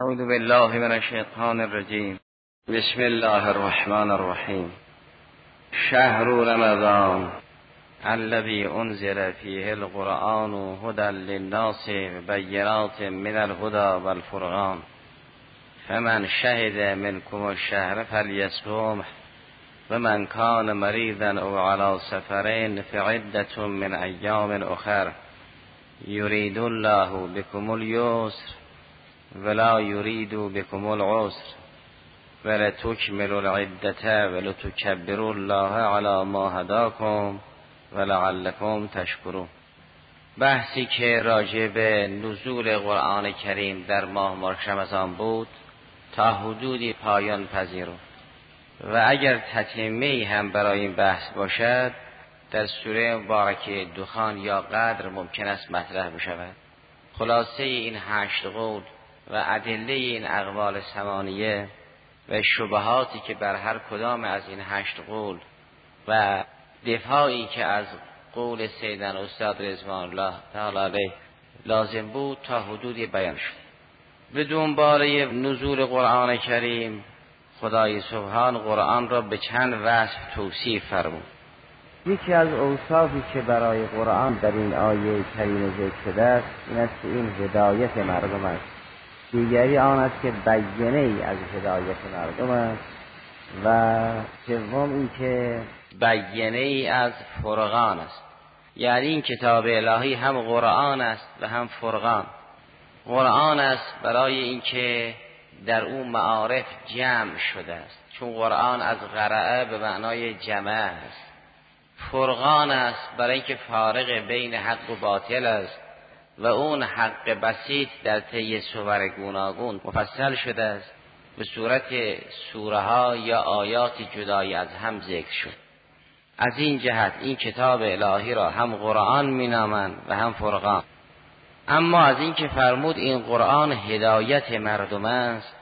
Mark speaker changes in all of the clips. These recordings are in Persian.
Speaker 1: اعوذ بالله من الشیطان الرجیم. بسم الله الرحمن الرحیم. شهر رمضان الذي انزل فيه القرآن هدى للناس بینات من الهدى والفرقان فمن شهد منكم الشهر فليصمه ومن كان مريضا او على سفر فعدة من ایام اخر يريد الله بكم اليسر ولا يريد بكم العسر ولتكملوا العدة ولتكبروا الله على ما هداكم ولعلكم تشکرون. بحثی که راجع به نزول قرآن کریم در ماه رمضان بود تا حدودی پایان پذیرفت و اگر تتمه‌ای هم برای این بحث باشد در سوره مبارکه دخان یا قدر ممکن است مطرح بشود. خلاصه این 8 قول و ادله این اقوال ثمانیه و شبهاتی که بر هر کدام از این 8 قول و دفاعی که از قول سیدنا استاد رضوان الله تعالی علیه لازم بود تا حدودی بیان شد. به دنباله نزول قرآن کریم خدای سبحان قرآن را به چند وصف توصیف فرمود.
Speaker 2: یکی از اوصافی که برای قرآن در این آیه کریمه ذکر شده است این است که این هدایت مردم است. دیگری آن است که بیانه ای از هدایت مردم است و سوم این که
Speaker 1: بیانه ای از فرقان است. یعنی این کتاب الهی هم قرآن است و هم فرقان. قرآن است برای اینکه در اون معارف جمع شده است، چون قرآن از قرأ به معنای جمع است. فرقان است برای اینکه فارق بین حق و باطل است و اون حق بسیط در طی صور گوناگون مفصل شده است، به صورت سوره ها یا آیات جدایی از هم ذکر شد. از این جهت این کتاب الهی را هم قرآن می نامند و هم فرقان. اما از این که فرمود این قرآن هدایت مردم است،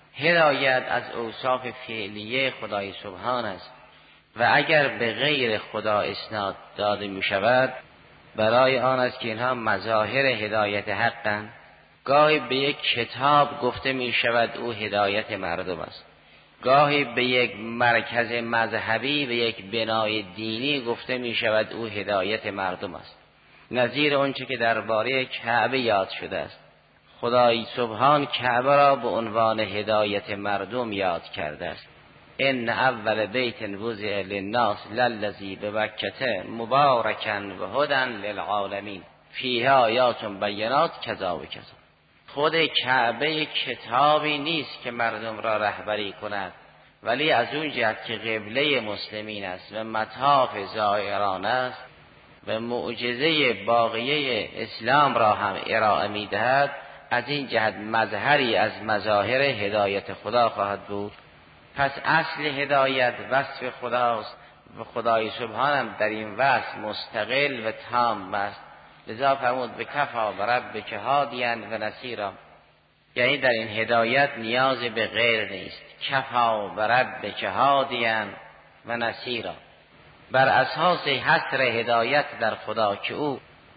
Speaker 1: هدایت از اوصاف فعلیه خدای سبحان است و اگر به غیر خدا اسناد داده می شود برای آن است که اینها مظاهر هدایت حقند. گاهی به یک کتاب گفته می شود او هدایت مردم است، گاهی به یک مرکز مذهبی به یک بنای دینی گفته می شود او هدایت مردم است. نظیر اونچه که درباره کعبه یاد شده است. خدای سبحان کعبه را به عنوان هدایت مردم یاد کرده است. ان اول بیت وضع للناس للذی ببکة مبارکا و هدی للعالمین فیها آیات بینات کذا و کذا. خود کعبه کتابی نیست که مردم را رهبری کند، ولی از اون جهت که قبله مسلمین است و مطاف زائران است و معجزه باقیه اسلام را هم ارائه می‌دهد، از این جهت مظهری از مظاهر هدایت خدا خواهد بود. پس اصل هدایت وصف خداست و خدای سبحان هم در این وصف مستقل و تام است. لذا فرمود بکفا بربک هادیا و نصیرا، یعنی در این هدایت نیاز به غیر نیست. کفا بربک هادیا و نصیرا، بر اساس حصر هدایت در خدا که او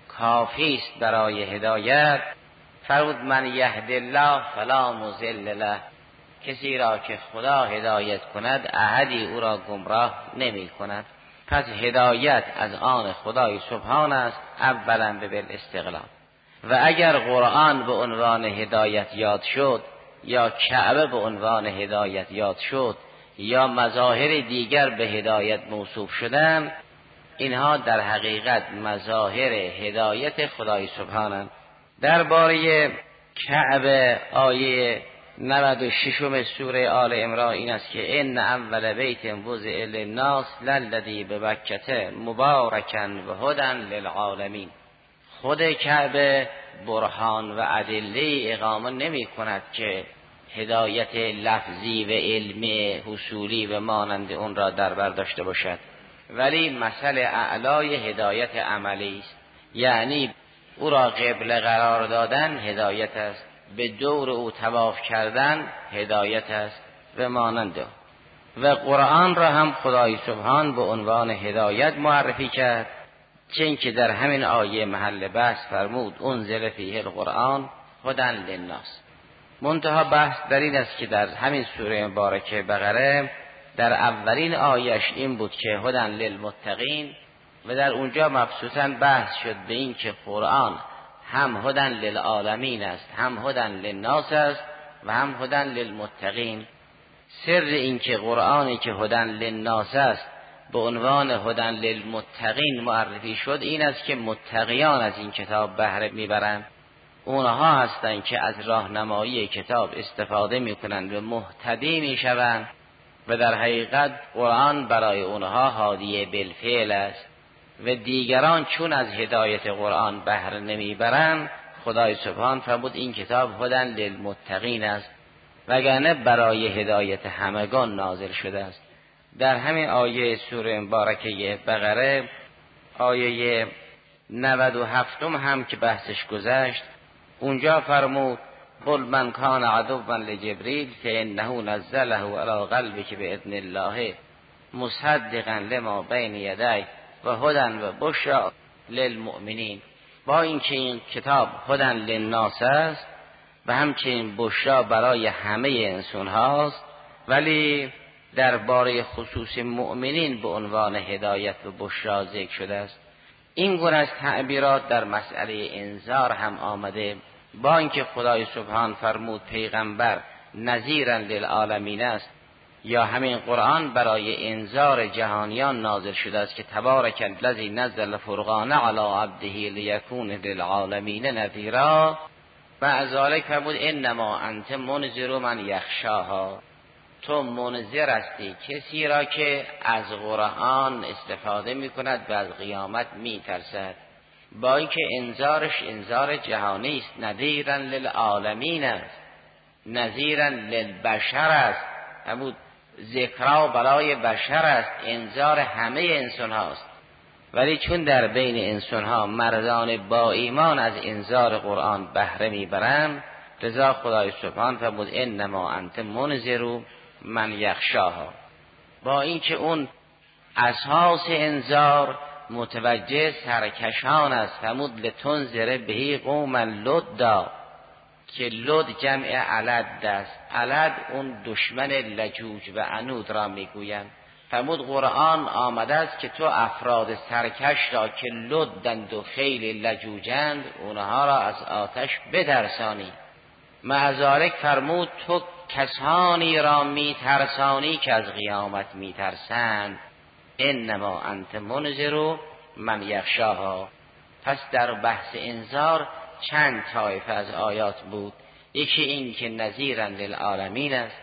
Speaker 1: کافی است برای هدایت، فرمود من یهد الله فلا مضل له، کسی را که خدا هدایت کند احدی او را گمراه نمی کند. پس هدایت از آن خدای سبحان است اولا به بالاستقلال. و اگر قرآن به عنوان هدایت یاد شد یا کعبه به عنوان هدایت یاد شد یا مظاهر دیگر به هدایت موصوف شدن، اینها در حقیقت مظاهر هدایت خدای سبحانند. درباره کعبه آیه 96 سوره آل عمران این است که ان اول بیت وضع للناس للذی ببکة مبارکا و هدی للعالمین. خود کعبه برهان و ادله اقامه نمی کند که هدایت لفظی و علمی حصولی و مانند اون را در بر داشته باشد، ولی مسئله اعلای هدایت عملی است. یعنی او را قبله قرار دادن هدایت است، به دور او طواف کردن هدایت است و مانند. و قرآن را هم خدای سبحان به عنوان هدایت معرفی کرد، چون که در همین آیه محل بحث فرمود انزل فیه القرآن هدی للناس. منتها بحث در این است که در همین سوره مبارکه بقره در اولین آیش این بود که هدن للمتقین و در اونجا مبسوطاً بحث شد به این که قرآن هم هدن للعالمین است، هم هدن للناس است و هم هدن للمتقین. سر این که قرآنی که هدن للناس است به عنوان هدن للمتقین معرفی شد این است که متقیان از این کتاب بهره میبرند. اونها هستند که از راهنمایی کتاب استفاده میکنند و مهتدی میشوند و در حقیقت قرآن برای اونها هادی بالفعل است و دیگران چون از هدایت قرآن بهره نمیبرند خدای سبحان فرمود این کتاب هدن للمتقین است وگرنه برای هدایت همگان نازل شده است. در همین آیه سوره مبارکه بقره آیه 97 هم که بحثش گذشت اونجا فرمود قل من کان عدوا لجبریل فانه نزله علی قلبک باذن الله مصدقا لما بین یدیه و هدن و بشری للمؤمنین. با اینکه این کتاب هدن للناس است و همچنین بشری برای همه انسان هاست ولی درباره خصوص مؤمنین به عنوان هدایت و بشری ذکر شده است. این گونه از تعبیرات در مسئله انذار هم آمده. با اینکه خدای سبحان فرمود پیغمبر نذیرا للعالمین است یا همین قرآن برای انذار جهانیان نازل شده است که تبارک الذی نزل الفرقان علی عبده لیکون للعالمین نذیرا و از ذلک فرمود انما انت منذر من یخشاها. تو منذر هستی کسی را که از قرآن استفاده میکند و از قیامت میترسد. با اینکه انذارش انذار جهانی است نذیرا للعالمین است، نذیرا للبشر است، همون ذکرا برای بشر است، انذار همه انسان هاست. ولی چون در بین انسان ها مردان با ایمان از انذار قرآن بهره میبرند لذا خدای سبحان فرمود انما انت منذر من یخشاها. با اینکه اون اساس انذار متوجه سرکشان است فرمود لتنذر به قوما لدا که لد جمع علد است. علد اون دشمن لجوج و عنود را میگویند. فرمود قرآن آمده است که تو افراد سرکش را که لدند و خیلی لجوجند اونها را از آتش بترسانی. معذالک فرمود تو کسانی را میترسانی که از قیامت میترسند. انما انت منذر من یخشاها. پس در بحث انذار چند طایفه از آیات بود. یکی این که نذیرا للعالمین است،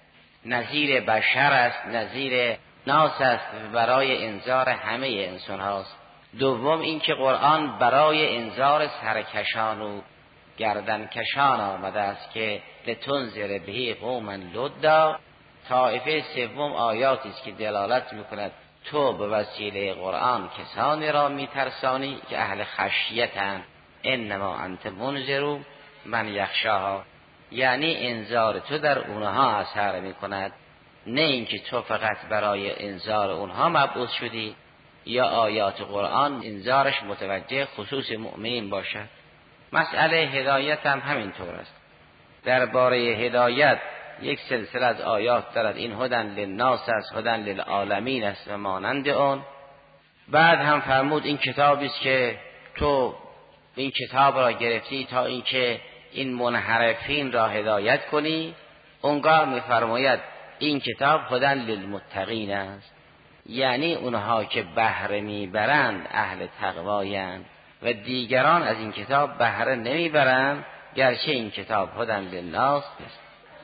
Speaker 1: نذیر بشر است، نذیر ناس است برای انذار همه انسان هاست. دوم این که قرآن برای انذار سرکشان و گردنکشان آمده است که لتنذر به قوما لدا. طایفه سوم آیاتی است که دلالت میکند تو به وسیله قرآن کسانی را میترسانی که اهل خشیتند. انما انت منذر من یخشاها، یعنی انذار تو در اونها اثر میکند، نه اینکه تو فقط برای انذار اونها مبعوث شدی یا آیات قرآن انذارش متوجه خصوص مؤمنین باشد. مسئله هدایت هم همینطور است. درباره هدایت یک سلسله از آیات دارد این هدن للناس است، هدن للعالمین است و مانند اون. بعد هم فرمود این کتابی است که تو این کتاب را گرفتی تا اینکه این منحرفین را هدایت کنی. اونگاه میفرماید این کتاب هدن للمتقین است، یعنی اونها که بهره میبرند اهل تقوایند و دیگران از این کتاب بهره نمیبرند گرچه این کتاب هدن للناس است.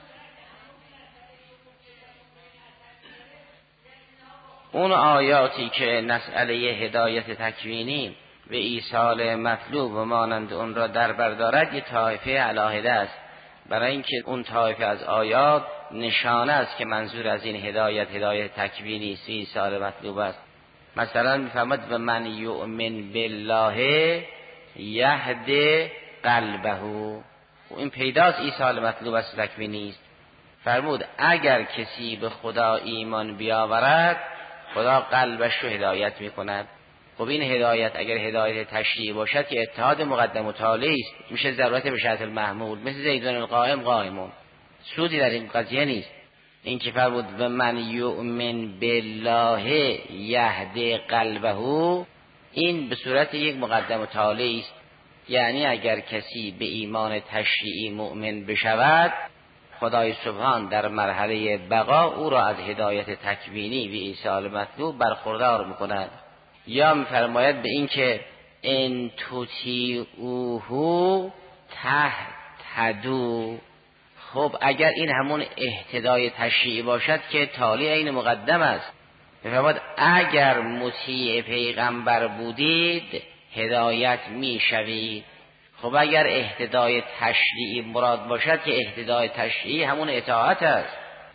Speaker 1: اون آیاتی که مسئله هدایت تکوینی و ایصال مطلوب و مانند اون را در بر دارد یک طایفه علاهده است، برای اینکه اون طایفه از آیات نشانه است که منظور از این هدایت تکوینی است، ایصال مطلوب است. مثلا میفرماد و من یؤمن بالله یهد قلبه، این پیداست ایصال مطلوب است تکوینی است. فرمود اگر کسی به خدا ایمان بیاورد خدا قلبش رو هدایت میکند. خب این هدایت اگر هدایت تشریعی باشد که اتحاد مقدم و تالی است، میشه ضرورت به شرط المحمول، مثل زیدون القائم قائمون، سودی در این قضیه نیست. این که فرمود و من یؤمن بالله یهدی قلبه، این به صورت یک مقدم و تالی است، یعنی اگر کسی به ایمان تشریعی مؤمن بشود، خدای سبحان در مرحله بقا او را از هدایت تکوینی و ایصال مطلوب برخوردار میکند. یا میفرماید به این که ان تطیعوه تهتدوا. خب اگر این همون اهتدای تشریعی باشد که تالی عین مقدم است، میفرماید اگر مطیع پیغمبر بودید هدایت میشوید. خب اگر اهتدای تشریعی مراد باشد که اهتدای تشریعی همون اطاعت است.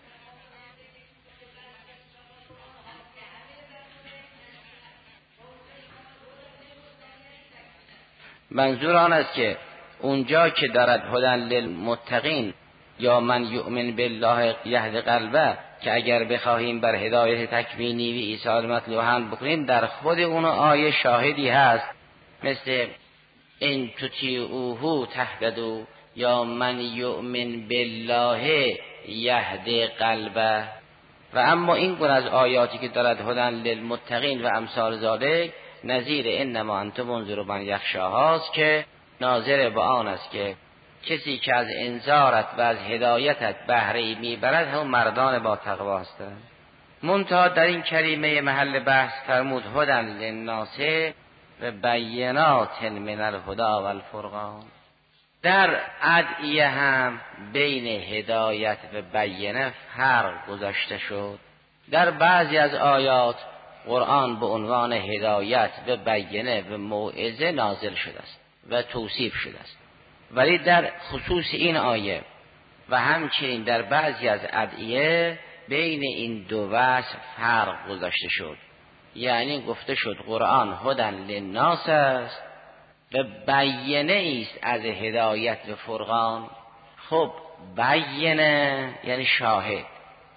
Speaker 1: منظور آن است که اونجا که دارد هدن للمتقین یا من یؤمن بالله یهد قلبه، که اگر بخواهیم بر هدایت تکوینی و ایصال مطلوب هم بکنیم، در خود اون آیه شاهدی هست، مثل ان تطیعوه تهتدوا یا من یؤمن بالله یهد قلبه. و اما این گونه از آیاتی که دارد هدن للمتقین و امثال ذالک، نظیر انما انت منذر من یخشاهاست که ناظر به آن است که کسی که از انذارت و از هدایتت بهره میبرد هم مردان با تقوا هستند. منتها در این کریمه محل بحث فرمود هدن للناس و بینات من الهدی و الفرقان. در ادعیه هم بین هدایت و بینه فرق گذاشته شد. در بعضی از آیات قرآن به عنوان هدایت و بینه و موعظه نازل شده است و توصیف شده است، ولی در خصوص این آیه و همچنین در بعضی از ادعیه بین این دو وصف فرق گذاشته شد. یعنی گفته شد قرآن هدن للناس است و بینه است از هدایت و فرقان. خب بینه یعنی شاهد،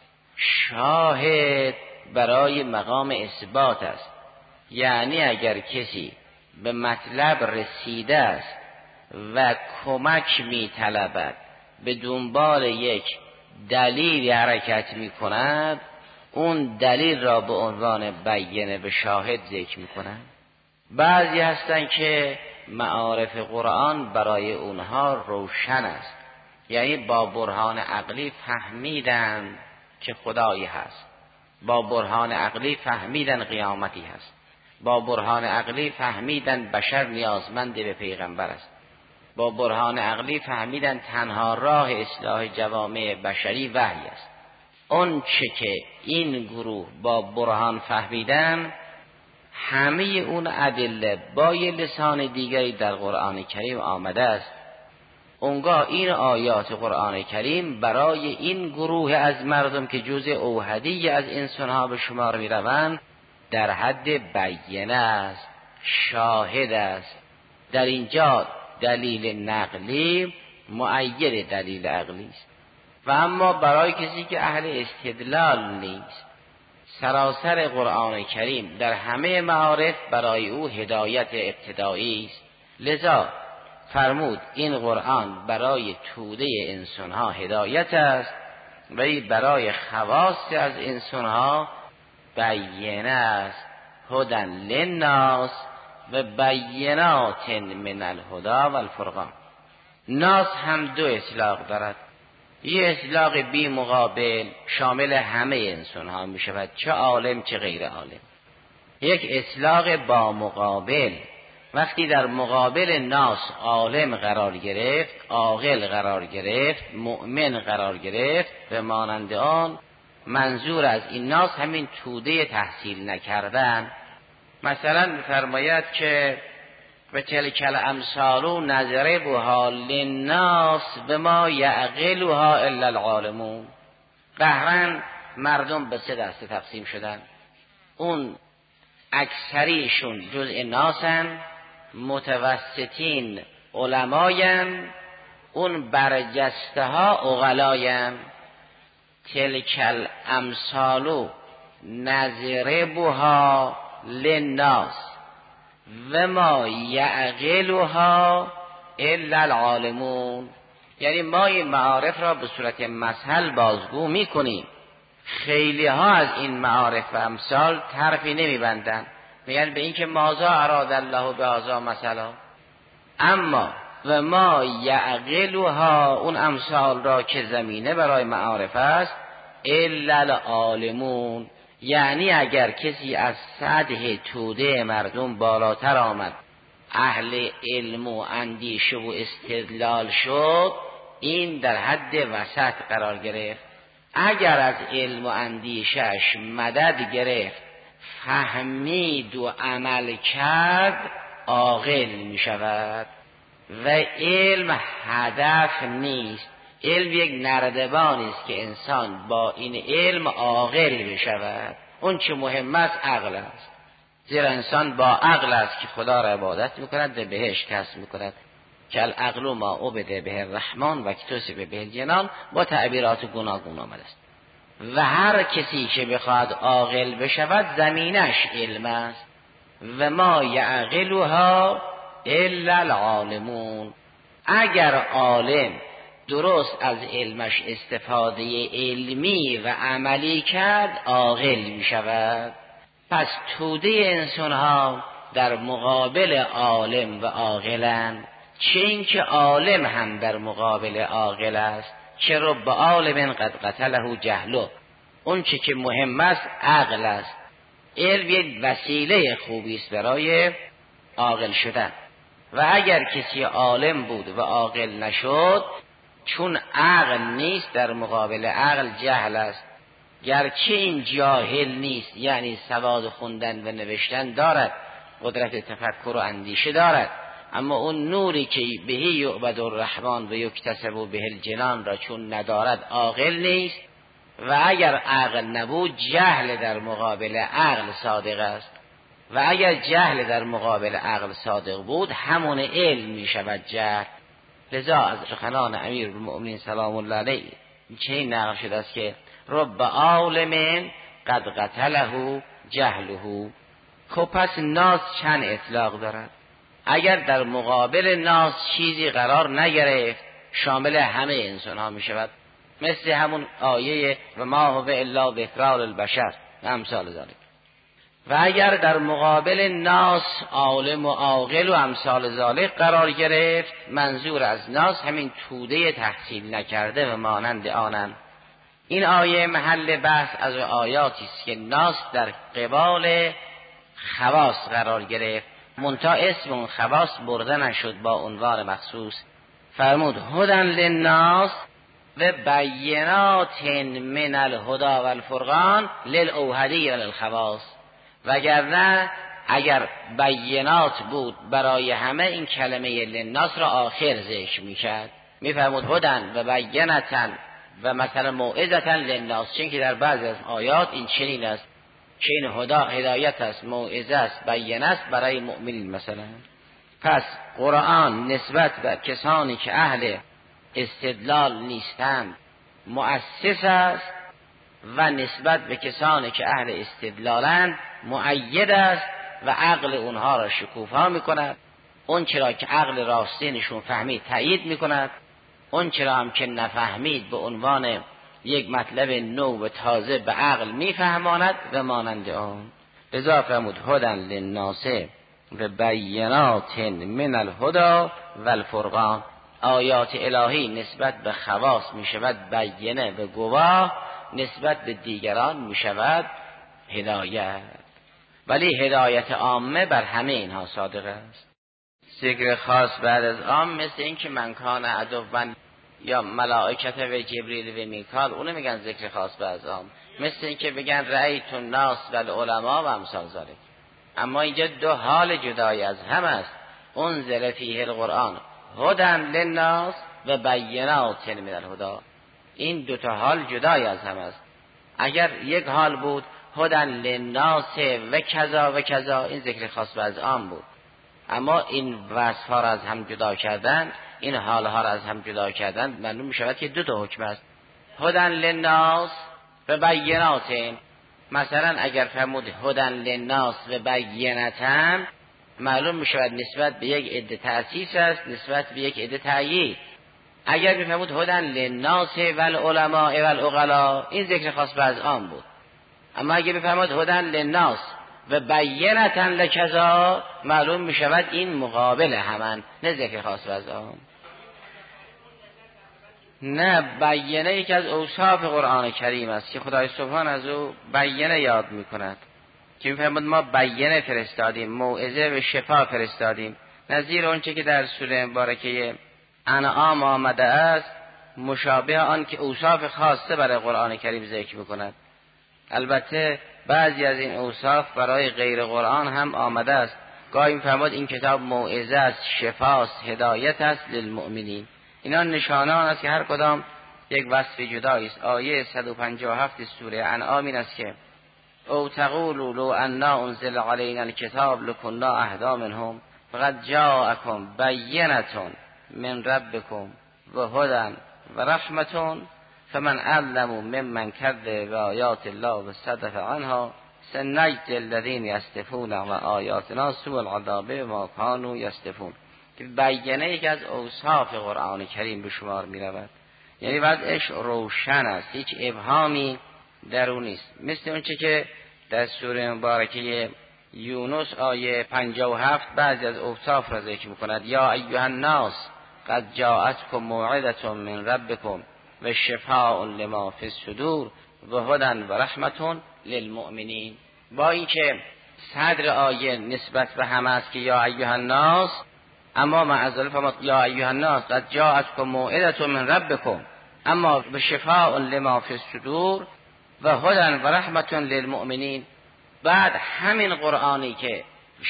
Speaker 1: شاهد برای مقام اثبات است. یعنی اگر کسی به مطلب رسیده است و کمک می طلبد، به دنبال یک دلیل حرکت می کند، اون دلیل را به عنوان بینه به شاهد ذکر می کند. بعضی هستن که معارف قرآن برای اونها روشن است، یعنی با برهان عقلی فهمیدن که خدایی هست، با برهان عقلی فهمیدن قیامتی هست، با برهان عقلی فهمیدن بشر نیازمند به پیغمبر است، با برهان عقلی فهمیدن تنها راه اصلاح جوامع بشری وحی است. اون چه که این گروه با برهان فهمیدن، همه اون ادله با یه لسان دیگری در قرآن کریم آمده است. اونگاه این آیات قرآن کریم برای این گروه از مردم که جزء اوحدی از انسانها به شمار می روند در حد بینه است، شاهد است. در اینجا دلیل نقلی مؤید دلیل عقلی است. و اما برای کسی که اهل استدلال نیست، سراسر قرآن کریم در همه معارف برای او هدایت ابتدایی است. لذا فرمود این قرآن برای توده انسانها هدایت است، ولی برای خواص از انسانها بینه است. هدن للناس و بینات من الهدی و الفرقان. ناس هم دو اطلاق دارد. یه اطلاق بی مقابل شامل همه انسان ها می شود، چه عالم چه غیر عالم. یک اطلاق با مقابل، وقتی در مقابل ناس عالم قرار گرفت، عاقل قرار گرفت، مؤمن قرار گرفت، به مانند آن منظور از این ناس همین توده تحصیل نکردن. مثلا می‌فرماید که و تلک الامثال نضربها للناس بما یعقلها الا العالمون. قهرن مردم به سه دسته تقسیم شدن. اون اکثریشون جزء ناسن، متوسطین علماین، اون برجسته ها عقلاین. تلک الامثال نضربها للناس، و ما یعقلها الا العالمون، یعنی ما این معارف را به صورت مثل بازگو میکنیم. خیلی ها از این معارف و امثال طرفی نمیبندن، میگن به این که ماذا اراد الله بهذا مثلا. اما و ما یعقلها، اون امثال را که زمینه برای معارف است، الا العالمون، یعنی اگر کسی از سطح توده مردم بالاتر آمد، اهل علم و اندیشه و استدلال شد، این در حد وسط قرار گرفت. اگر از علم و اندیشش مدد گرفت، فهمید و عمل کرد، عاقل می شود. و علم هدف نیست، علم یک نردبانی است که انسان با این علم عاقل بشود. اون چه مهم است عقل است، زیرا انسان با عقل است که خدا را عبادت میکند و بهش کسب میکند. که العقل ما عبد به الرحمن و اکتسب به الجنان، با تعبیرات گوناگون آمده است. و هر کسی که بخواد عاقل بشود زمینش علم است. و ما یعقلها الا العالمون، اگر عالم درست از علمش استفاده علمی و عملی کرد، عاقل می شود. پس توده انسان ها در مقابل عالم و عاقلند، چه این که عالم هم در مقابل عاقل است. چه رب عالم قد قتله جهله، اون چه که مهم است عقل است. علم یک وسیله خوبی است برای عاقل شدن. و اگر کسی عالم بود و عاقل نشد، چون عقل نیست، در مقابل عقل جهل است. گرچه این جاهل نیست، یعنی سواد خوندن و نوشتن دارد، قدرت تفکر و اندیشه دارد، اما اون نوری که بهی یعبد الرحمن و یکتسب به الجنان را چون ندارد، عاقل نیست. و اگر عقل نبود، جهل در مقابل عقل صادق است. و اگر جهل در مقابل عقل صادق بود، همون علم می شود جهل. لذا از سخنان امیرالمؤمنین سلام الله علیه چنین نقل شده است که رب عالم قد قتله جهله. خب پس ناس چند اطلاق دارد؟ اگر در مقابل ناس چیزی قرار نگرفت، شامل همه انسان ها می شود، مثل همون آیه و ما هو الا ذکری للبشر و امثال ذلک. و اگر در مقابل ناس عالم و عاقل و امثال ذالک قرار گرفت، منظور از ناس همین توده تحصیل نکرده و مانند آنند. این آیه محل بحث از آیاتی است که ناس در قبال خواص قرار گرفت، منتها اسم اون خواص برده نشد با عنوان مخصوص. فرمود هدی للناس و بینات من الهدی و الفرقان للأوحدی و للخواص. وگرنه اگر بینات بود برای همه، این کلمه للناس را آخر ذکر میکرد. میفرمود هدن و بینتن و مثلا موعظتن للناس، چون که در بعضی از آیات این چنین است که این هدایت است، موعظه است، بینه است برای مؤمنین مثلا. پس قرآن نسبت به کسانی که اهل استدلال نیستند مؤسس است، و نسبت به کسانی که اهل استدلالند مؤید است و عقل اونها را شکوفا میکند. اون چرا که عقل راستینشون فهمید تایید میکند، اون چرا هم که نفهمید به عنوان یک مطلب نو و تازه به عقل میفهماند و مانند آن. لذا فرمود هدی للناس و بینات من الهدی و الفرقان. آیات الهی نسبت به خواص می شود بینه و گواه، نسبت به دیگران می شود هدایت. ولی هدایت عامه بر همه اینها صادق است. ذکر خاص بعد از عام مثل این که من کان عدوا یا ملائکت و جبریل و میکال، اونو میگن ذکر خاص بعد از عام. مثل این که بگن رأیت الناس و العلماء و امثال ذلک. اما اینجا دو حال جدای از هم است. انزل فیه القرآن هدی للناس و بینات من الهدی. این دو تا حال جدای از هم است. اگر یک حال بود هدی للناس و کذا و کذا، این ذکر خاص و از عام بود. اما این وصف ها را از هم جدا کردن، این حال ها را از هم جدا کردن، معلوم می شود که دو تا حکم است. هدی للناس و بینات. مثلا اگر فرمود هدی للناس و بینتن، معلوم می شود نسبت به یک عده تأسیس است، نسبت به یک عده تأیید. اگر میفرمود هدن للناس و العلماء و العقلاء، این ذکر خاص به از عام بود. اما اگر بفرمود هدن للناس و بینة لکذا، معلوم می شود این مقابل همان، نه ذکر خاص به از عام. نه، بینه یکی از اوصاف قرآن کریم است که خدای سبحان از او بینه یاد می کند که می‌فرماید ما بینه فرستادیم، موعظه و شفا فرستادیم، نظیر اونچه که در سوره مبارکه انعام آمده است، مشابه آن که اوصاف خاصه برای قرآن کریم ذکر می‌کند. البته بعضی از این اوصاف برای غیر قرآن هم آمده است. گاهی می‌فرماید این کتاب موعظه است، شفاست، هدایت است للمؤمنین. اینا نشانان است که هر کدام یک وصف جدایی است. آیه 157 سوره انعام این است که او تقولوا لو انا انزل علینا الکتاب لکنا اهدی منهم فقد جاءکم بینة من ربکم و هدی و رحمة فمن اظلم ممن کذب بآیات الله و صدف عنها سنجزی الذین یصدفون عن آیاتنا سوء العذاب بما کانوا یصدفون. که بینه یک از اوصاف قرآن کریم به شمار می رود، یعنی وضعش روشن است، هیچ ابهامی در اون نیست. مثل اونچه که در سوره مبارکه یونس آیه 57 بعضی از اوصاف را ذکر می‌کند. یا ایها الناس قد جاءتکم موعظة من ربکم و شفاء لما فی الصدور و هدی و رحمة للمؤمنین. با اینکه صدر آیه نسبت به همه است که یا ایها الناس، اما معذرت فرمود یا ایها الناس قد جاءتکم موعظة من ربکم، اما به شفاء لما فی الصدور و هدی و رحمة للمؤمنین. بعد همین قرآنی که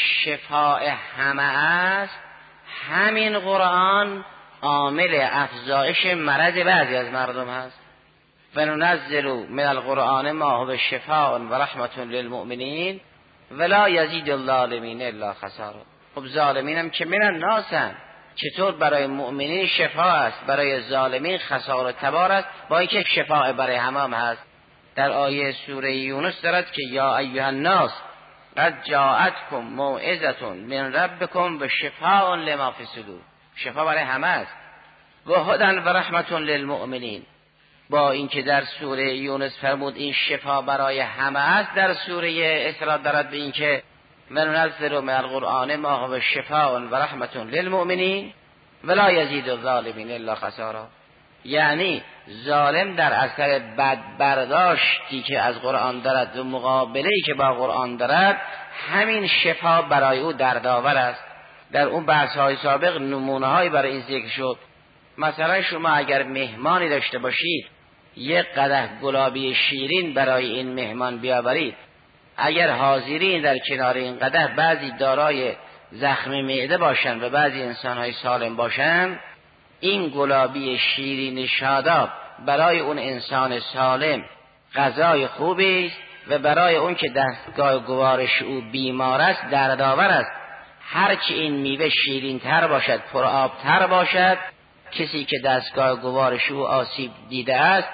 Speaker 1: شفاء همه است، همین قرآن عامل افزایش مرض بعضی از مردم هست. و ننزل من القرآن ما هو شفاء و رحمة للمؤمنین ولا یزید الظالمین الا خسارا. خب ظالمین هم که من الناس هم، چطور برای مؤمنین شفا است، برای ظالمین خسار و تبار است، با اینکه شفاء برای همه هست. در آیه سوره یونس دارد که یا ایها الناس قد جاءتکم موعظة من ربکم و شفاء لما فی الصدور، شفا برای همه است. و هدی و رحمة للمؤمنین، با اینکه در سوره یونس فرمود این شفا برای همه است، در سوره اسراء دارد به اینکه من ننزل من القرآن ما هو شفاء و رحمة للمؤمنین ولا یزید الظالمین الا خسارا. یعنی ظالم در اثر بد برداشتی که از قرآن دارد و مقابله‌ای که با قرآن دارد، همین شفا برای او دردآور است. در اون بحث‌های سابق نمونه‌هایی برای این ذکر شد. مثلا شما اگر مهمانی داشته باشید، یک قدح گلابی شیرین برای این مهمان بیاورید، اگر حاضرین در کنار این قدح بعضی دارای زخم معده باشند و بعضی انسان‌های سالم باشند، این گلابی شیرین شاداب برای اون انسان سالم غذای خوبی است و برای اون که دستگاه گوارش او بیمار است دردآور است. هرچی این میوه شیرین تر باشد، پر آب تر باشد، کسی که دستگاه گوارش او آسیب دیده است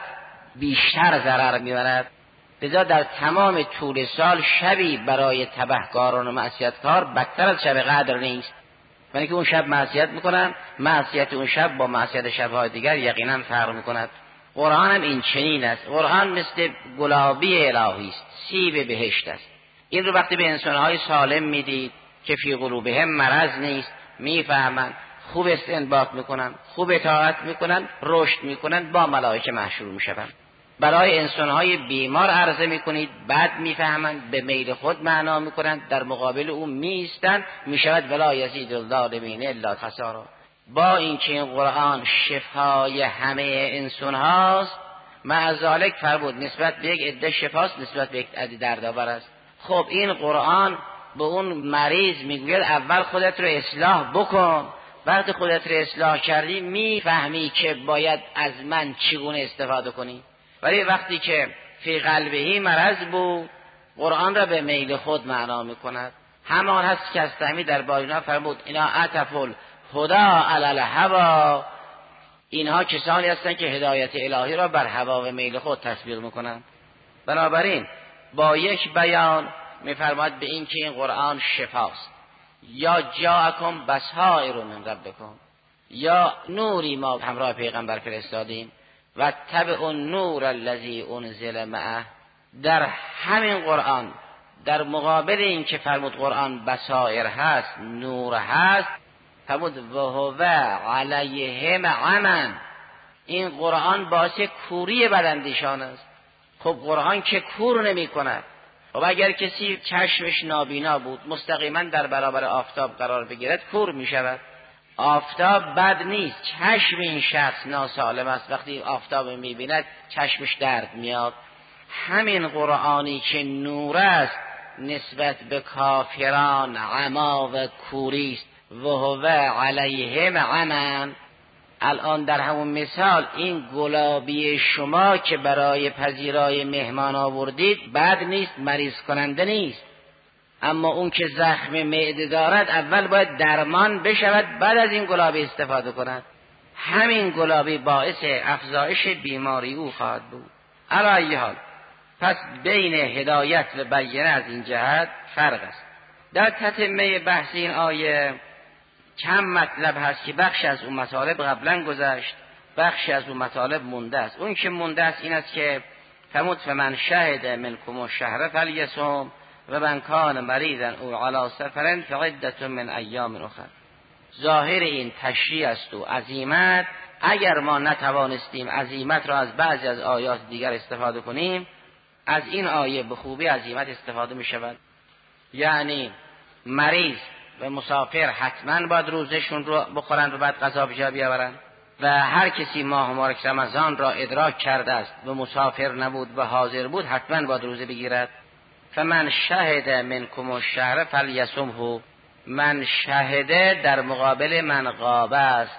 Speaker 1: بیشتر ضرر میبرد. لذا در تمام طول سال شبی برای تبهکاران و معصیتکار بدتر از شب قدر نیست. یعنی که اون شب معصیت میکنن، معصیت اون شب با معصیت شبهای دیگر یقینا فرق میکند. قرآن هم این چنین است. قرآن مثل گلابی الهی است، سیب بهشت است. این رو وقتی به انسانهای سالم میدید که فی قلوبهم مرض نیست، میفهمند، خوب استنباط میکنن، خوب اطاعت میکنن، رشد میکنن، با ملائکه محشور میشوند. برای انسانهای بیمار عرضه میکنید، بعد میفهمند، به میل خود معنا میکنند، در مقابل اون میستند، میشود ولا یزید الظالمین الا خسارا. با اینکه این قرآن شفای همه انسان هاست، مع ذالک فرمود نسبت به یک عده شفاست، نسبت به یک عده دردآور است. خب این قرآن به اون مریض میگوید اول خودت رو اصلاح بکن، وقتی خودت رو اصلاح کردی میفهمی که باید از من چگونه استفاده کنی. ولی وقتی که فی قلبهی مرض بود، قرآن را به میل خود معنا میکند. همان هست که استمی در باینا فرمود اینا عطف الهدی علی الهوی، اینها کسانی هستند که هدایت الهی را بر هوا و میل خود تطبیق میکنند. بنابراین با یک بیان میفرماید به این که این قرآن شفاست، یا جاءکم بصائر من ربکم، یا نوری ما همراه پیغمبر فرستادیم و تبع النور الذی انزل معه. در همین قرآن در مقابل این که فرمود قرآن بصائر هست، نور هست، فرمود و هو علیهم عمی. این قرآن باعث کوری بداندیشان است. خب قرآن که کور نمی کند. خب اگر کسی چشمش نابینا بود مستقیما در برابر آفتاب قرار بگیرد کور می شود. آفتاب بد نیست، چشم این شخص ناسالم است. وقتی آفتاب می بیند چشمش درد میاد. همین قرآنی که نور است نسبت به کافران عما و کوری است. و هو علیهم عمی. الان در همون مثال این گلابی شما که برای پذیرای مهمان آوردید بد نیست، مریض کننده نیست، اما اون که زخم معده دارد اول باید درمان بشود، بعد از این گلابی استفاده کند. همین گلابی باعث افزایش بیماری او خواهد بود. علی ای حال، پس بین هدایت و بینه از این جهت فرق است. در تتمه بحث این آیه چند مطلب هست که بخش از اون مطالب قبلا گذشت، بخش از اون مطالب مونده است. اون که مونده است این است که فرمود فمن شهد منکم الشهر فلیصم و من کان مریضا او علی سفر فعدة من ایام اخر. ظاهر این تشریع است و عزیمت. اگر ما نتوانستیم عزیمت را از بعضی از آیات دیگر استفاده کنیم، از این آیه به خوبی عزیمت استفاده می شود. یعنی مریض و مسافر حتما باید روزشون رو بخورن و بعد غذا به جا بیاورن، و هر کسی ماه مبارک رمضان را ادراک کرده است و مسافر نبود و حاضر بود حتما باید روزه بگیرد. فمن شهد منکم الشهر فلیصمه. من شهده در مقابل من غابه است.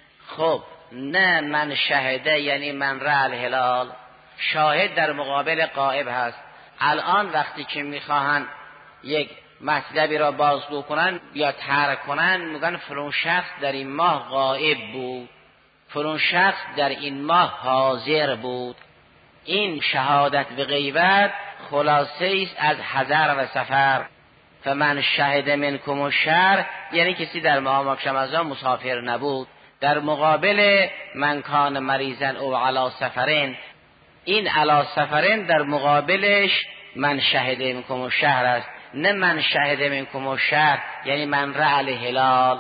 Speaker 1: خب نه من شهده یعنی من رأى الهلال. شاهد در مقابل غائب هست. الان وقتی که میخواهن یک مطلبی را بازگو کنن یا طرح کنن میگن فلان شخص در این ماه غائب بود، فلان شخص در این ماه حاضر بود. این شهادت به غیبت خلاصه است از حضر و سفر. فمن شهد منکم الشهر یعنی کسی در ماه مبارک رمضان مسافر نبود. در مقابل من کان مریضا او علی سفرین، این علی سفرین در مقابلش من شهد منکم الشهر است. نه من شهد منکم الشهر یعنی من رأى الهلال.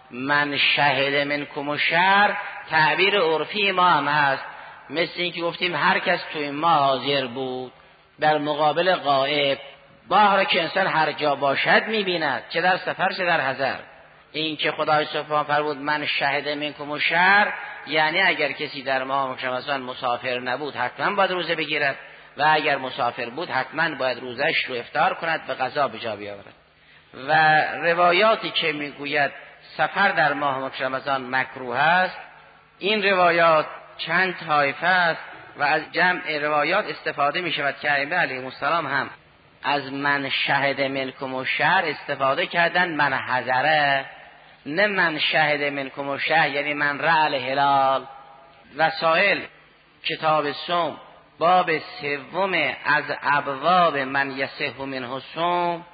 Speaker 1: من شهد منکم الشهر تعبیر عرفی ما هم هست، مثل این که گفتیم هر کس تو این ماه حاضر بود در مقابل غائب. ماه که انسان هر جا باشد میبیند، چه در سفر چه در حضر. این که خدای سبحانه فرمود من شهد منکم الشهر یعنی اگر کسی در ماه رمضان مسافر نبود حتما باید روزه بگیرد، و اگر مسافر بود حتما باید روزش رو افطار کند و غذا به جا بیاورد. و روایاتی که میگوید سفر در ماه رمضان مکروه است، این روایات چند طایفه است و از جمع روایات استفاده می شود که ائمه علیهم السلام هم از من شهد منکم الشهر استفاده کردن من حضره، نه من شهد منکم الشهر یعنی من رأى الهلال. وسائل کتاب صوم باب سوم از ابواب من یصح منه الصوم،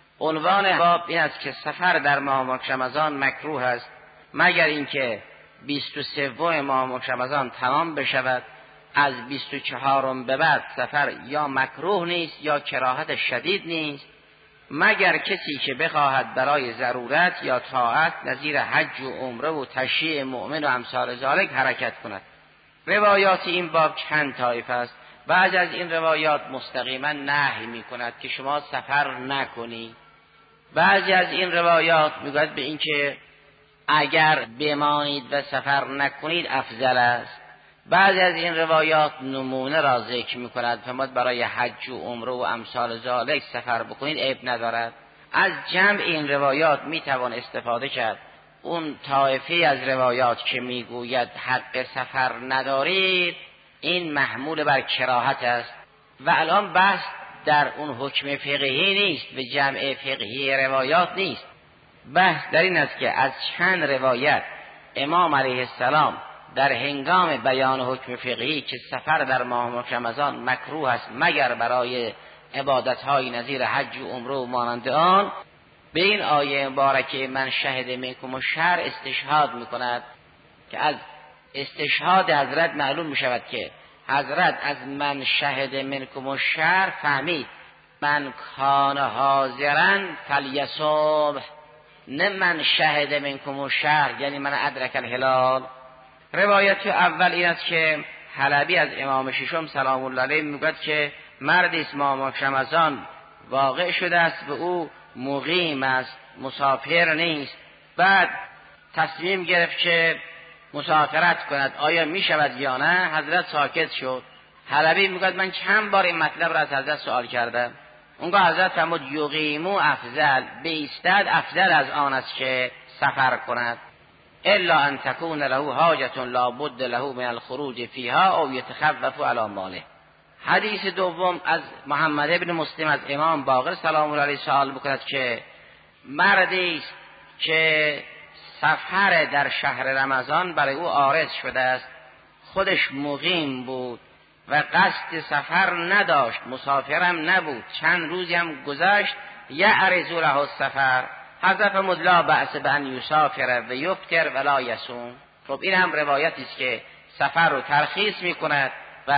Speaker 1: عنوان باب این است که سفر در ماه مبارک رمضان مکروه است مگر اینکه 23 ماه مبارک رمضان تمام بشود. از 24 به بعد سفر یا مکروه نیست یا کراهت شدید نیست، مگر کسی که بخواهد برای ضرورت یا طاعت نظیر حج و عمره و تشییع مؤمن و امثال ذالک حرکت کند. روایات این باب چند طایفه است. بعضی از این روایات مستقیما نهی می کند که شما سفر نکنی. بعضی از این روایات میگوید به این که اگر بمانید و سفر نکنید افضل است. بعضی از این روایات نمونه را ذکر می کند، فرمود برای حج و عمره و امثال ذالک سفر بکنید عیب ندارد. از جمع این روایات می توان استفاده کرد. اون طایفه از روایات که می گوید حق سفر ندارید این محمول بر کراهت است. و الان بحث در اون حکم فقهی نیست، به جمع فقهی روایات نیست. بحث در این است که از چند روایت امام علیه السلام در هنگام بیان حکم فقهی که سفر در ماه رمضان مکروه است مگر برای عبادت‌های نظیر حج و عمره و مانند آن، به این آیه مبارکه من شهد منکم الشهر استشهاد میکند که از استشهاد حضرت معلوم میشود که حضرت از من شهد منکم الشهر فهمید من کان حاضرا فلیصوم، نه من شهد منکم الشهر یعنی من ادرک الهلال. روایت اول این است که حلبی از امام ششم سلام الله علیه میگوید که مردی است ماه رمضان واقع شده است و او مقیم است، مسافر نیست. بعد تصمیم گرفت که مسافرت کند، آیا می شود یا نه؟ حضرت ساکت شد. حلبی میگوید من چند بار این مطلب را از حضرت سوال کردم. اونگاه حضرت فرمود یقیمو افضل، بایستد افضل از آن است که سفر کند، الا ان تکون له حاجت لا بد له من الخروج فیها او یتخفف علی ماله. حدیث دوم از محمد ابن مسلم از امام باقر سلام الله علیه سوال میکند که مردی است که سفر در شهر رمضان برای او عارض شده است، خودش مقیم بود و قصد سفر نداشت، مسافرم نبود، چند روزی هم گذشت، یعرض له السفر، حضرت فرمود لا بأس بأن یسافر و یفطر ولا یصوم. خب این هم روایتی است که سفر رو ترخیص میکند و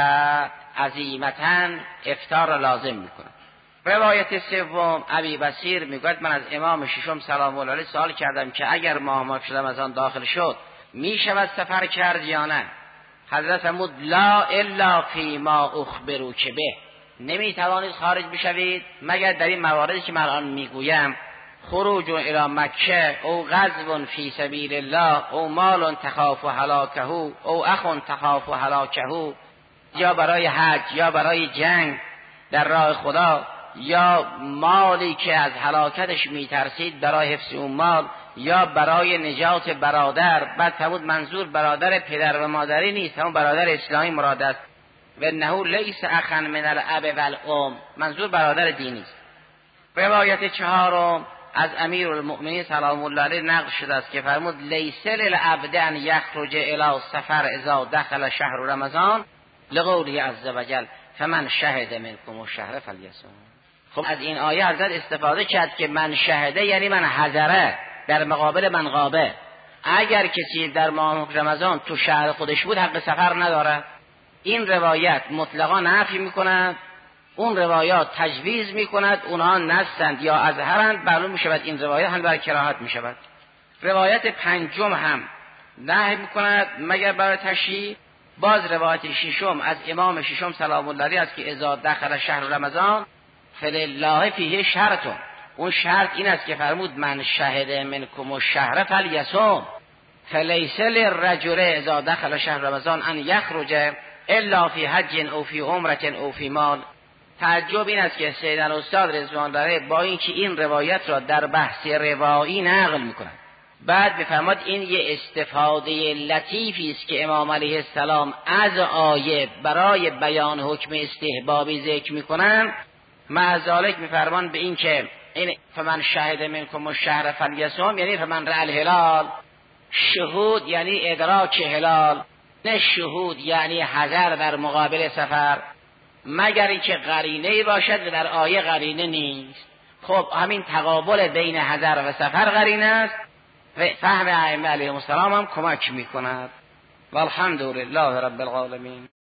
Speaker 1: عزیمتاً افطار را لازم میکند. روایت سوم ابی بصیر میگوید من از امام ششم سلام الله علیه سوال کردم که اگر ماه رمضان داخل شد می شود سفر کرد یا نه؟ حضرت فرمود لا الا فی ما اخبروک به، نمی توانید خارج بشوید مگر در این مواردی که من الان میگویم، خروج الی مکه او غزو فی سبیل الله او مال تخاف هلاکه او اخ تخاف هلاکه، یا برای حج یا برای جنگ در راه خدا، یا مالی که از هلاکتش میترسید برای حفظ اون مال، یا برای نجات برادر. بعد فرمود منظور برادر پدر و مادری نیست، همون برادر اسلامی مراد است، و انه لیس اخا من الاب والام، منظور برادر دینی است. روایت چهارم از امیر المؤمنین سلام الله علیه نقل شده است که فرمود لیس للعبد ان یخرج الی سفر اذا دخل شهر رمضان لقوله عز وجل فمن شهد منکم الشهر فلیصوم. خب از این آیه حضرت استفاده کرد که من شهده یعنی من حضره، در مقابل من غابه. اگر کسی در ماه رمضان تو شهر خودش بود حق سفر نداره. این روایت مطلقا نفی میکند، اون روایات تجویز میکند، اونها نستند یا اظهرند، معلوم میشود این روایت هم بر کراهت میشود. روایت پنجم هم نهی میکند مگر برای تشریع. باز روایت ششم از امام ششم سلام الله علیه است که اذا دخل شهر رمضان فلله فیه شرط، اون شرط این است که فرمود من شهد منکم الشهر فلیصوم فلیس للرجل اذا دخل شهر رمضان ان یخرج الا فی حج او فی عمره او فی مال. تعجب این است که سیدنا استاد رضوان الله با اینکه این روایت را در بحث روایی نقل میکنند، بعد بفرماد این یه استفاده لطیفی است که امام علیه السلام از آیه برای بیان حکم استحبابی ذکر میکنند، مع ذالک میفرمان به این که این فمن شهد منکم الشهر فلیصوم یعنی فمن رأى الهلال، شهود یعنی ادراک هلال، نه شهود یعنی حضر در مقابل سفر، مگر اینکه قرینه‌ای باشد و در آیه قرینه نیست. خب همین تقابل بین حضر و سفر قرینه است و فهم ائمه علیهم السلام هم کمک میکند. والحمد لله رب العالمین.